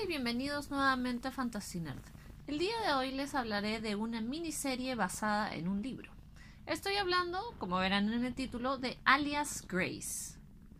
y bienvenidos nuevamente a Fantasy Nerd. El día de hoy les hablaré de una miniserie basada en un libro. Estoy hablando, como verán en el título, de Alias Grace.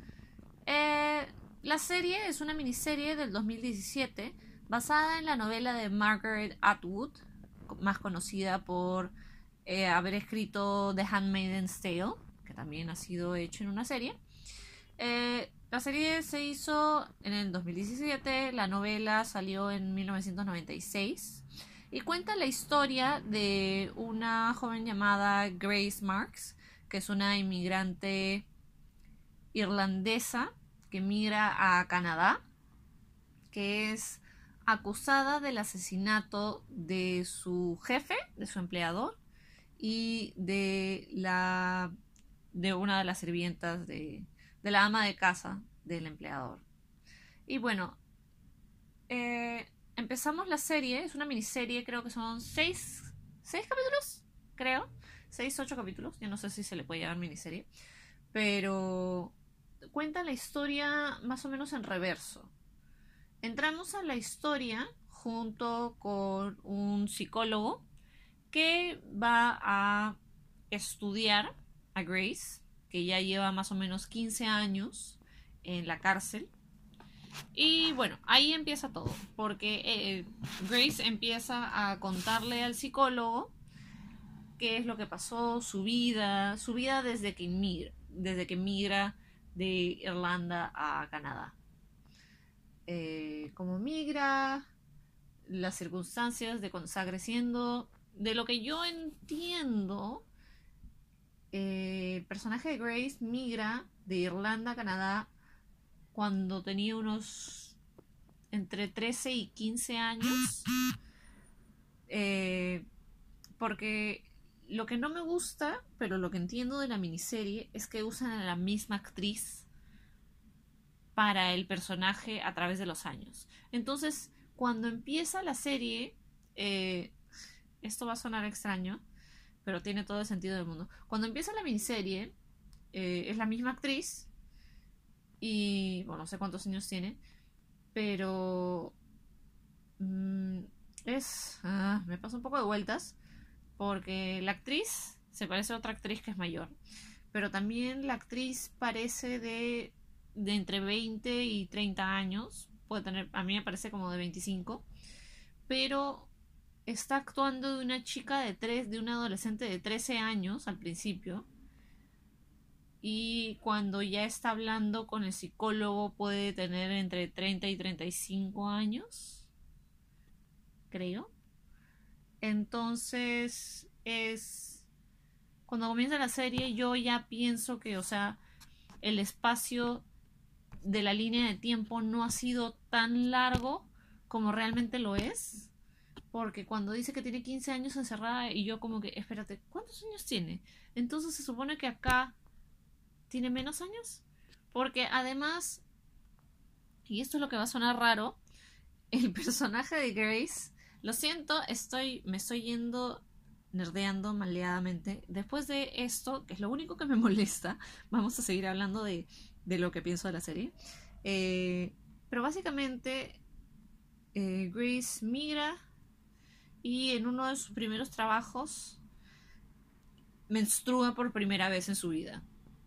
La serie es una miniserie del 2017 basada en la novela de Margaret Atwood, más conocida por haber escrito The Handmaid's Tale, que también ha sido hecho en una serie. La serie se hizo en el 2017, la novela salió en 1996 y cuenta la historia de una joven llamada Grace Marks, que es una inmigrante irlandesa que migra a Canadá, que es acusada del asesinato de su jefe, de su empleador, y de una de las sirvientas de la ama de casa del empleador. Y bueno, empezamos la serie, es una miniserie, creo que son 6 capítulos, creo, 8 capítulos, yo no sé si se le puede llamar miniserie, pero cuenta la historia más o menos en reverso. Entramos a la historia junto con un psicólogo que va a estudiar a Grace, que ya lleva más o menos 15 años en la cárcel. Y bueno, ahí empieza todo, porque Grace empieza a contarle al psicólogo qué es lo que pasó, su vida desde que migra de Irlanda a Canadá. Cómo migra, las circunstancias de cuando está creciendo. De lo que yo entiendo, el personaje de Grace migra de Irlanda a Canadá cuando tenía unos entre 13 y 15 años. Porque lo que no me gusta, pero lo que entiendo de la miniserie, es que usan a la misma actriz para el personaje a través de los años. Entonces, cuando empieza la serie, esto va a sonar extraño, pero tiene todo el sentido del mundo. Cuando empieza la miniserie, es la misma actriz y, bueno, no sé cuántos años tiene, pero me pasa un poco de vueltas porque la actriz se parece a otra actriz que es mayor, pero también la actriz parece de entre 20 y 30 años, puede tener, a mí me parece como de 25, pero está actuando de una chica de una adolescente de 13 años al principio, y cuando ya está hablando con el psicólogo puede tener entre 30 y 35 años, creo. Entonces cuando comienza la serie yo ya pienso que, o sea, el espacio de la línea de tiempo no ha sido tan largo como realmente lo es, porque cuando dice que tiene 15 años encerrada y yo como que, espérate, ¿cuántos años tiene? Entonces se supone que acá tiene menos años, porque además, y esto es lo que va a sonar raro, el personaje de Grace, lo siento, me estoy yendo nerdeando maleadamente. Después de esto, que es lo único que me molesta, vamos a seguir hablando de lo que pienso de la serie. Pero básicamente, Grace migra y en uno de sus primeros trabajos menstrua por primera vez en su vida.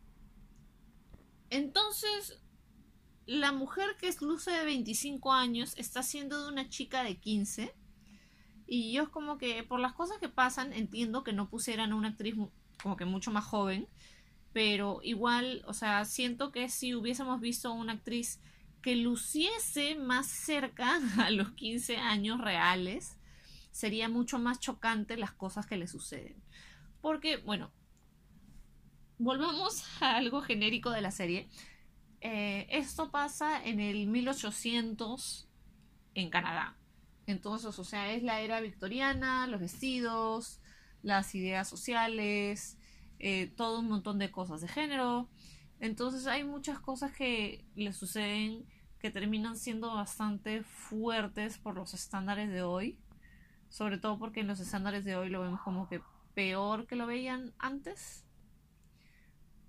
Entonces, la mujer que es luce de 25 años está siendo de una chica de 15. Y yo es como que por las cosas que pasan entiendo que no pusieran a una actriz como que mucho más joven, pero igual, o sea, siento que si hubiésemos visto a una actriz que luciese más cerca a los 15 años reales, sería mucho más chocante las cosas que le suceden. Porque, bueno, volvamos a algo genérico de la serie. Esto pasa en el 1800 en Canadá. Entonces, o sea, es la era victoriana, los vestidos, las ideas sociales, todo un montón de cosas de género. Entonces hay muchas cosas que le suceden que terminan siendo bastante fuertes por los estándares de hoy. Sobre todo porque en los estándares de hoy lo vemos como que peor que lo veían antes.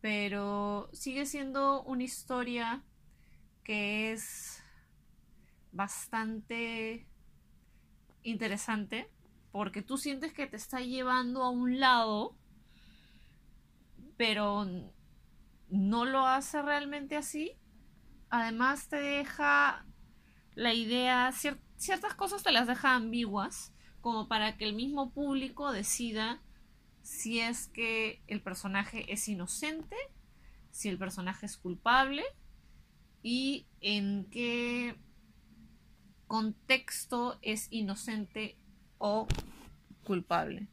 Pero sigue siendo una historia que es bastante interesante porque tú sientes que te está llevando a un lado, pero no lo hace realmente así. Además te deja la idea, ciertas cosas te las deja ambiguas, como para que el mismo público decida si es que el personaje es inocente, si el personaje es culpable y en qué contexto es inocente o culpable.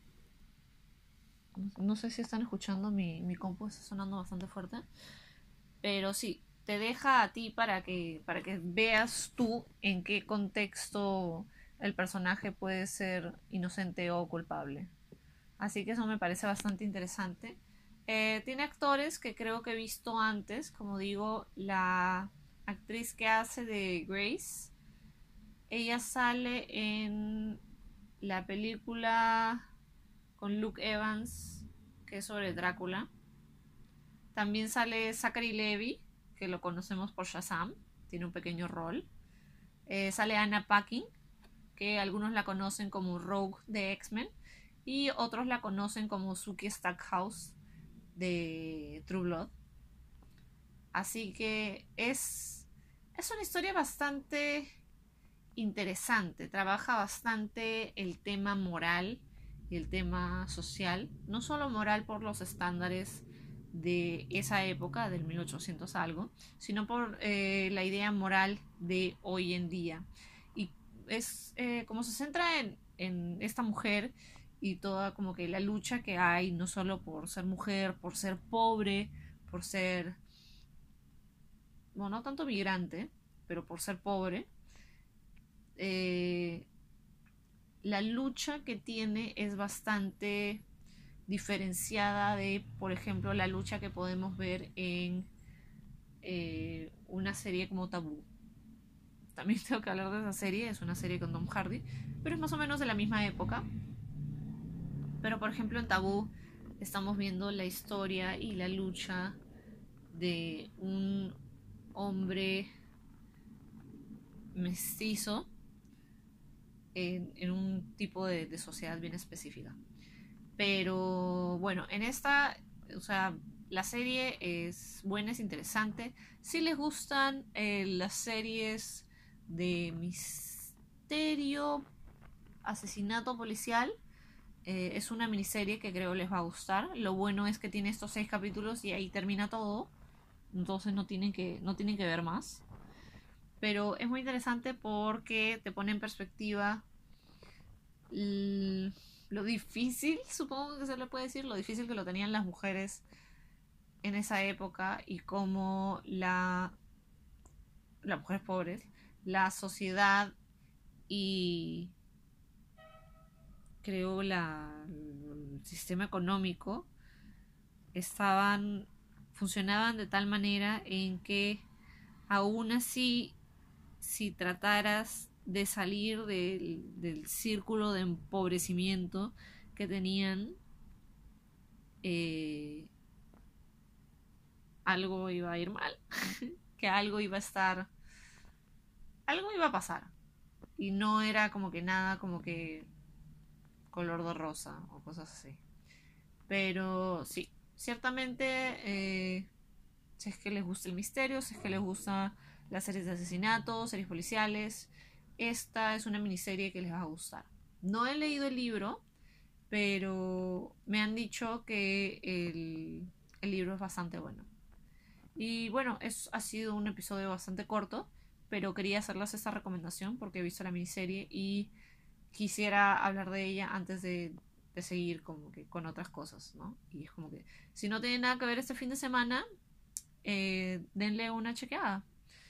No sé si están escuchando, mi compu está sonando bastante fuerte. Pero sí, te deja a ti para que veas tú en qué contexto el personaje puede ser inocente o culpable. Así que eso me parece bastante interesante. Tiene actores que creo que he visto antes, como digo, la actriz que hace de Grace. Ella sale en la película con Luke Evans, que es sobre Drácula. También sale Zachary Levi, que lo conocemos por Shazam, tiene un pequeño rol. Sale Anna Paquin, que algunos la conocen como Rogue de X-Men y otros la conocen como Sookie Stackhouse de True Blood. Así que es una historia bastante interesante, trabaja bastante el tema moral y el tema social, no solo moral por los estándares de esa época, del 1800 algo, sino por la idea moral de hoy en día. Y es como se centra en esta mujer y toda como que la lucha que hay, no solo por ser mujer, por ser pobre, por ser, bueno, no tanto migrante, pero por ser pobre. eh, la lucha que tiene es bastante diferenciada de, por ejemplo, la lucha que podemos ver en una serie como Tabú. También tengo que hablar de esa serie, es una serie con Tom Hardy, pero es más o menos de la misma época. Pero por ejemplo en Tabú estamos viendo la historia y la lucha de un hombre mestizo en un tipo de sociedad bien específica. Pero bueno, en esta, o sea, la serie es buena, es interesante. Si les gustan las series de misterio, asesinato policial, es una miniserie que creo les va a gustar. Lo bueno es que tiene estos 6 capítulos y ahí termina todo. Entonces no tienen que ver más. Pero es muy interesante porque te pone en perspectiva lo difícil, supongo que se le puede decir, lo difícil que lo tenían las mujeres en esa época y cómo las mujeres pobres, la sociedad y creo el sistema económico funcionaban de tal manera en que aún así, si trataras de salir del círculo de empobrecimiento que tenían, algo iba a ir mal, que algo iba a pasar. Y no era como que nada como que color de rosa o cosas así. Pero sí, ciertamente, si es que les gusta el misterio, si es que les gusta las series de asesinatos, series policiales, esta es una miniserie que les va a gustar. No he leído el libro, pero me han dicho que el libro es bastante bueno. Y bueno, ha sido un episodio bastante corto, pero quería hacerles esta recomendación porque he visto la miniserie y quisiera hablar de ella antes de seguir como que con otras cosas, ¿no? Y es como que si no tienen nada que ver este fin de semana, denle una chequeada.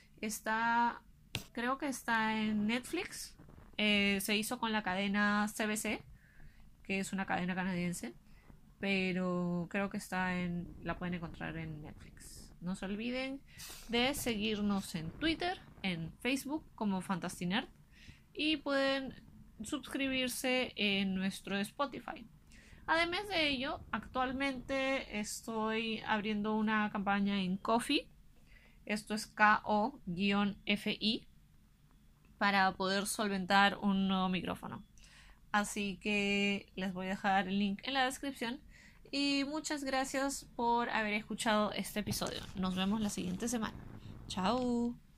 Creo que está en Netflix. Se hizo con la cadena CBC, que es una cadena canadiense, pero creo que la pueden encontrar en Netflix. No se olviden de seguirnos en Twitter, en Facebook como Fantastinerd y pueden suscribirse en nuestro Spotify. Además de ello, actualmente estoy abriendo una campaña en Ko-fi. Esto es KO-FI. para poder solventar un nuevo micrófono. Así que les voy a dejar el link en la descripción. Y muchas gracias por haber escuchado este episodio. Nos vemos la siguiente semana. Chao.